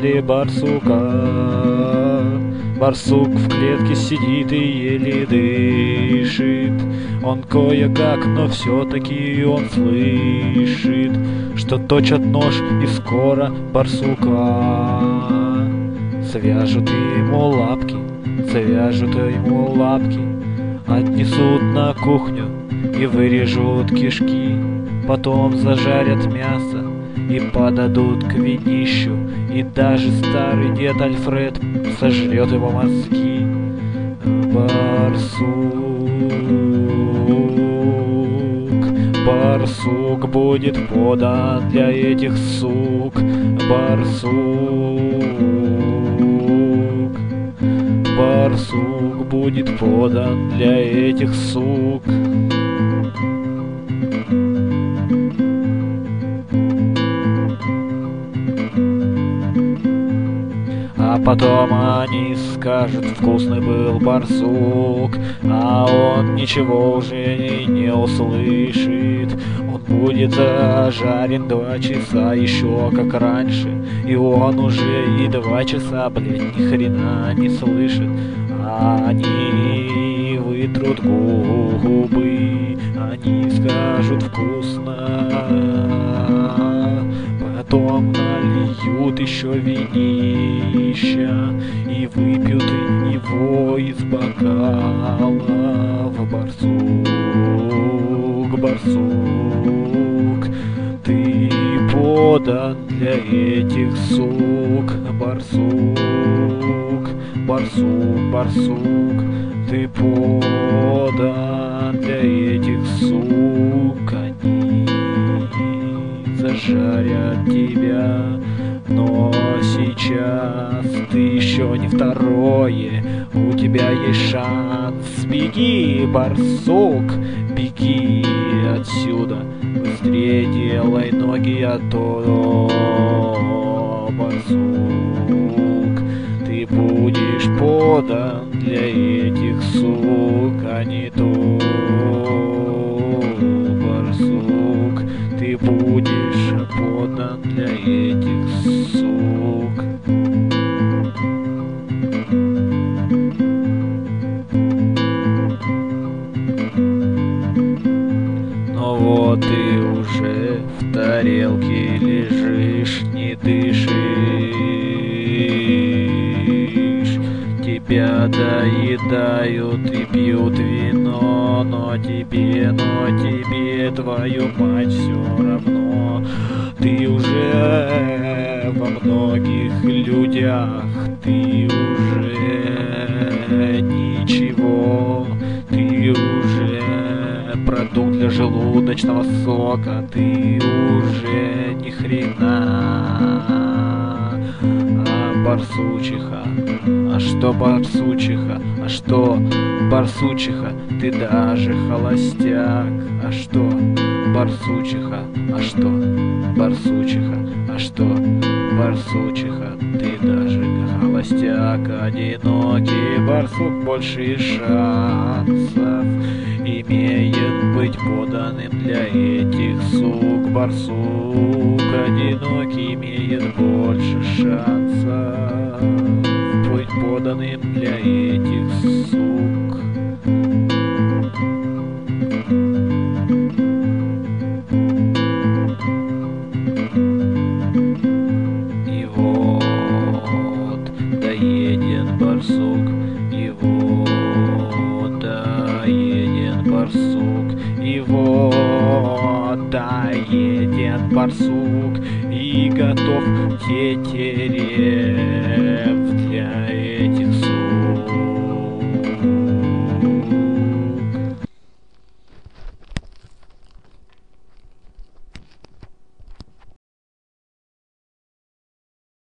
возле барсука. Барсук в клетке сидит и еле дышит. Он кое-как, но все-таки он слышит, что точат нож и скоро барсука. Свяжут ему лапки, свяжут ему лапки, отнесут на кухню и вырежут кишки. Потом зажарят мясо и подадут к винищу, и даже старый дед Альфред сожрет его мозги. Барсук будет подан для этих сук. Барсук будет подан для этих сук. А потом они скажут: вкусный был барсук. А он ничего уже не услышит. Он будет зажарен 2 часа еще как раньше, и он уже и 2 часа, блядь, ни хрена не слышит. А они вытрут губы, они скажут: вкусно. Потом нальют еще винища и выпьют его из бокалов. Барсук, ты подан для этих сук. Барсук, ты подан для этих сук. Они зажарят тебя, но сейчас ты еще не второе. У тебя есть шанс. Беги, барсук, беги отсюда. Быстрее делай ноги, а то, барсук, ты будешь подан для этих сук, а не то, барсук, ты будешь подан для этих сук. Но вот ты уже в тарелке лежишь, не дышишь. Тебя доедают и пьют вино, но тебе, твою мать, все равно. Ты уже во многих людях, ты уже ничего, ты уже продукт для желудочного сока, ты уже ни хрена. Барсучиха, а что барсучиха, а что барсучиха, ты даже холостяк. А что барсучиха, а что барсучиха, а что барсучиха, ты даже холостяк. Одинокий барсук больше шансов имеет быть поданным для этих сук. Барсук одинокий имеет больше шансов быть поданным для этих сук. И вот доедет барсук, и вот доедет барсук, и вот доедет барсук, и готов тетерев для